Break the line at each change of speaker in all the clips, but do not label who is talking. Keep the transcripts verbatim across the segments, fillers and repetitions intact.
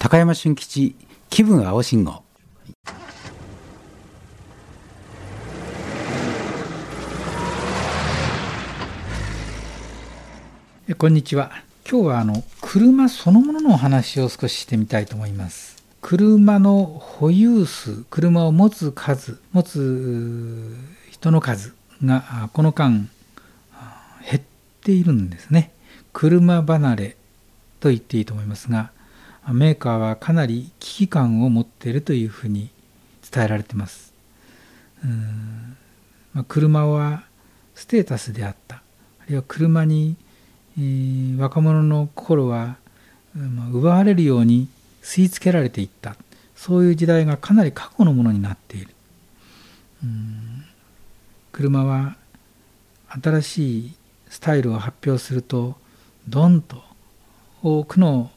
高山俊吉気分青信号。
こんにちは。今日はあの車そのもののお話を少ししてみたいと思います。車の保有数、車を持つ数、持つ人の数がこの間減っているんですね。車離れと言っていいと思いますが、メーカーはかなり危機感を持っているというふうに伝えられています。うーん、まあ、車はステータスであった。あるいは車にえー、若者の心は、まあ、奪われるように吸い付けられていった。そういう時代がかなり過去のものになっている。うーん、車は新しいスタイルを発表するとドンと多くの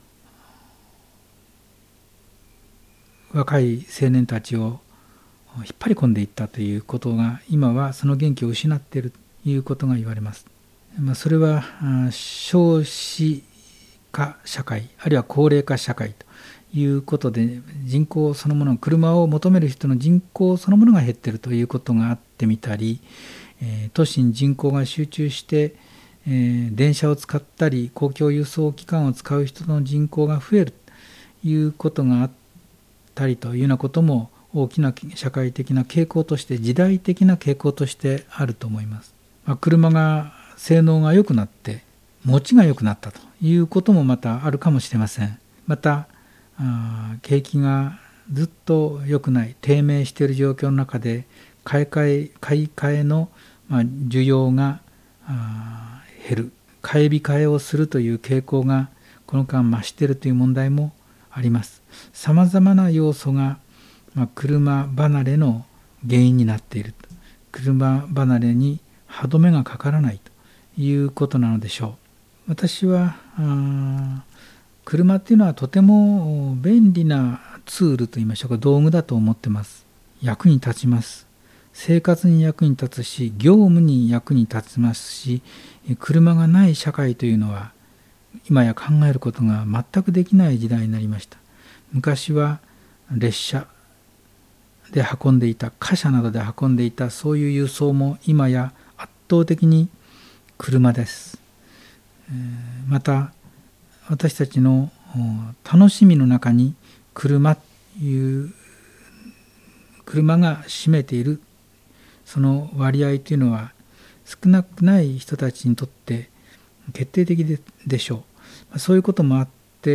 若い青年たちを引っ張り込んでいったということが、今はその元気を失っているということが言われます。まあ、それは少子化社会、あるいは高齢化社会ということで、人口そのもの、車を求める人の人口そのものが減っているということがあってみたり、えー、都市に人口が集中して、えー、電車を使ったり公共輸送機関を使う人の人口が増えるということがあったりというようなことも、大きな社会的な傾向として、時代的な傾向としてあると思います。まあ、車が性能が良くなって持ちが良くなったということもまたあるかもしれません。またあ景気がずっと良くない、低迷している状況の中で買い替え買い替えの、まあ、需要があ減る、買い控えをするという傾向がこの間増しているという問題もあります。さまざまな要素が、まあ、車離れの原因になっている。車離れに歯止めがかからないということなのでしょう。私はあ車っていうのはとても便利なツールといいましょうか、道具だと思ってます。役に立ちます。生活に役に立つし、業務に役に立ちますし、車がない社会というのは今や考えることが全くできない時代になりました。昔は列車で運んでいた、貨車などで運んでいた、そういう輸送も今や圧倒的に車です。また私たちの楽しみの中に車という車が占めているその割合というのは少なくない人たちにとって決定的 で, でしょう。そういうこともあって、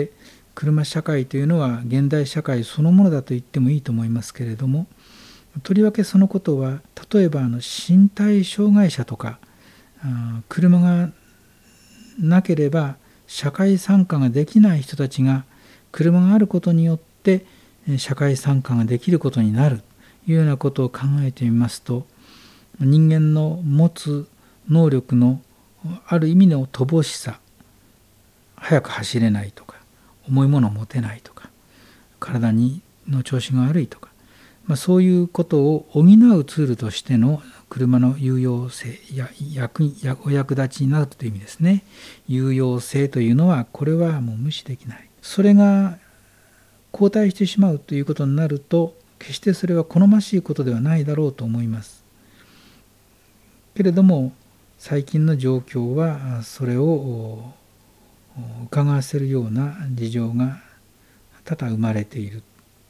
車社会というのは現代社会そのものだと言ってもいいと思いますけれども、とりわけそのことは例えばあの身体障害者とか、車がなければ社会参加ができない人たちが車があることによって社会参加ができることになるというようなことを考えてみますと、人間の持つ能力のある意味の乏しさ、速く走れないとか、重いものを持てないとか、体にの調子が悪いとか、まあ、そういうことを補うツールとしての車の有用性や役お役立ちになるという意味ですね。有用性というのはこれはもう無視できない。それが後退してしまうということになると、決してそれは好ましいことではないだろうと思います。けれども最近の状況はそれを伺わせるような事情が多々生まれている。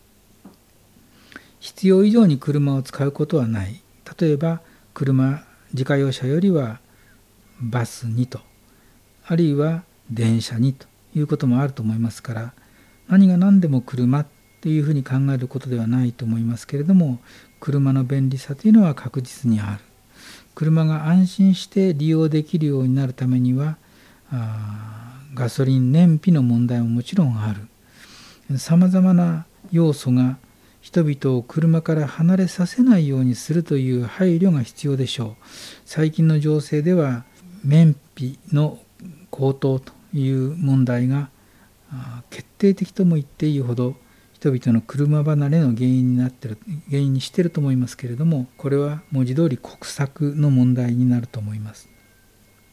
必要以上に車を使うことはない。例えば車、自家用車よりはバスにと、あるいは電車にということもあると思いますから、何が何でも車というふうに考えることではないと思いますけれども、車の便利さというのは確実にある。車が安心して利用できるようになるためには、あガソリン燃費の問題ももちろんある。さまざまな要素が人々を車から離れさせないようにするという配慮が必要でしょう。最近の情勢では燃費の高騰という問題が決定的とも言っていいほど人々の車離れの原因になっている、原因にしていると思いますけれども、これは文字通り国策の問題になると思います。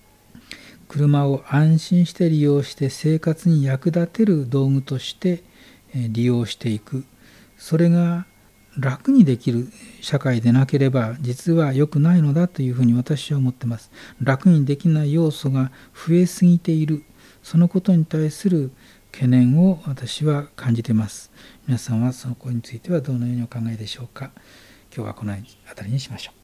車を安心して利用して生活に役立てる道具として利用していく、それが楽にできる社会でなければ実は良くないのだというふうに私は思っています。楽にできない要素が増えすぎている、そのことに対する懸念を私は感じています。皆さんはそのことについてはどのようにお考えでしょうか。今日はこの辺りにしましょう。